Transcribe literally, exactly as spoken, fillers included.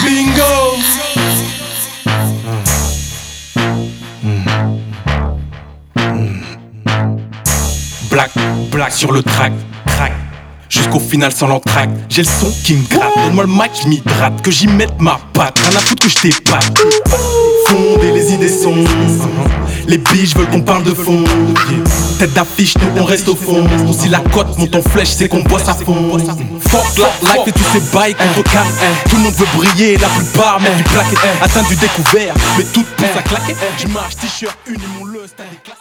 bingo. Black, black sur le track, crack. Jusqu'au final sans l'entracte. J'ai le son qui me gratte. Donne-moi le mic, je m'hydrate. Que j'y mette ma patte. Rien à foutre que je t'épate. Fonder les idées sont. Les biches veulent qu'on parle de fond. Tête d'affiche, nous on reste au fond. Si la cote monte en flèche, c'est qu'on bosse à fond. Fuck la life et tous ces bails contre cartes. Tout le monde veut briller, la plupart mettent du plaquet. Atteint du découvert, mais tout pousse à claquer. Je marche t-shirt, une et mon le style est classe.